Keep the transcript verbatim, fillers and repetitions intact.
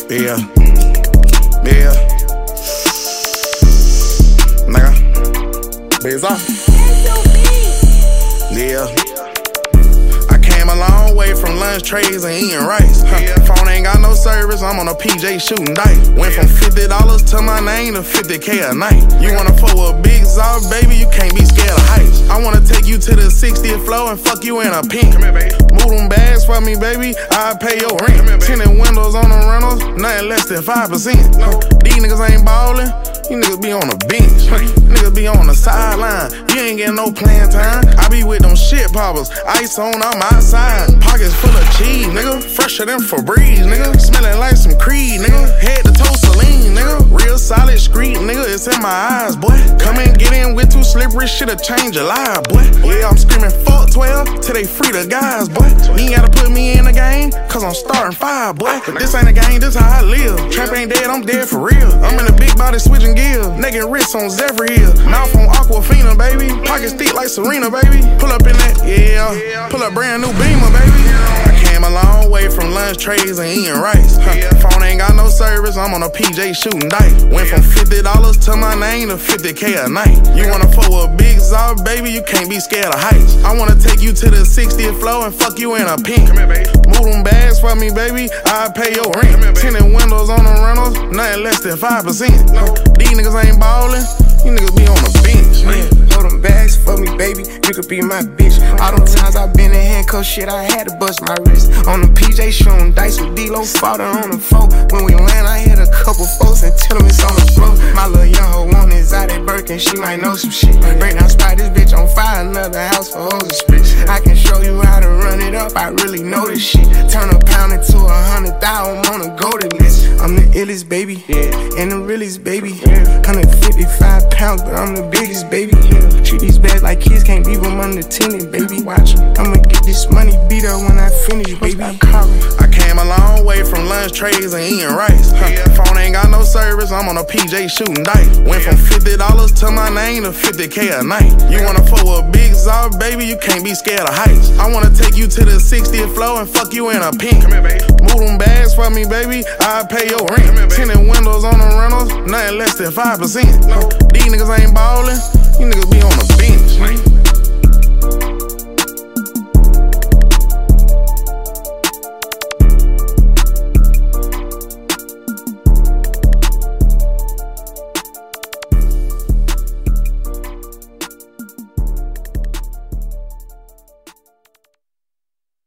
Yeah. Yeah. Nigga. Biz off. Yeah. I came a long way from lunch trays and eating rice. Huh. Phone ain't got no service, I'm on a P J shooting dice. Went from fifty dollars to my name to fifty K a night. You wanna fuck with big Zop, baby, you can't be scared of heights. I wanna take you to the sixtieth floor and fuck you in a pink. Come here, baby. Move them bags for me, baby, I'll pay your rent. Here, tinted windows on the rentals, nothing less than five percent. No. These niggas ain't ballin', you niggas be on the bench. Niggas be on the sideline, you ain't getting no playing time. I be with them shit poppers, ice on, I'm outside. Pockets full of cheese, nigga, fresher than Febreze, nigga. Smelling like some Creed, nigga, head to toe Celine, nigga. Real solid street, nigga, it's in my eyes, boy. Come and get in with too slippery, shit'll change your life, boy. Yeah, I'm screaming fuck twelve till they free the guys, boy. You ain't gotta put me in the game, cause I'm starting five, boy. But this ain't a game, this how I live. Trap ain't dead, I'm dead for real. I'm in a big body switching gears, naked wrists on Zephyr Hill. Mouth on Aquafina, baby. Pockets thick like Serena, baby. Pull up in that, yeah. Pull up brand new Beamer, baby. I came a long way from lunch trays and eating rice. Huh. Phone ain't got no service, I'm on a P J shooting dice. Went from fifty dollars to my name to fifty K a night. You wanna fuck with big Zop, baby, you can't be scared of heights. I wanna take you to the sixtieth floor and fuck you in a pink. Come here, baby. Move them bags for me, baby, I'll pay your rent. Here, tinted windows on the rentals, nothing less than five percent. No. These niggas ain't ballin', you niggas be on the bench. Yeah, hold them bags for me, baby, you could be my bitch. All them times I been in handcuffs, shit, I had to bust my wrist. On the P J shooting dice with D-Lo, fought on the floor. When we land, I hit a couple folks and tell them it's on the floor. My little young hoe want is out at Birkin, she might know some shit. Break down spot this bitch on fire, another house for hoes and split. I can show you how to run it up, I really know this shit. Turn a pound into a hundred thousand on a golden list. I'm the illest, baby, yeah, and the realest, baby. Yeah. one hundred fifty-five pounds, but I'm the biggest, baby. Yeah. Treat these bags like kids, can't leave them unattended, baby. Watch, I'ma get this money beat up when I finish, baby. I came a long way from lunch trays and eating rice. Huh. Phone ain't got no service, I'm on a P J shooting dice. Went from fifty dollars to my name to fifty K a night. You wanna fuck with big Zop, baby, you can't be scared of heights. I wanna take you to the sixtieth floor and fuck you in a pink. Come here, baby. Move them bags for me, baby, I'll pay your rent. Here, tinted windows on the rentals, nothing less than five percent. No. These niggas ain't ballin', you niggas be on the bench.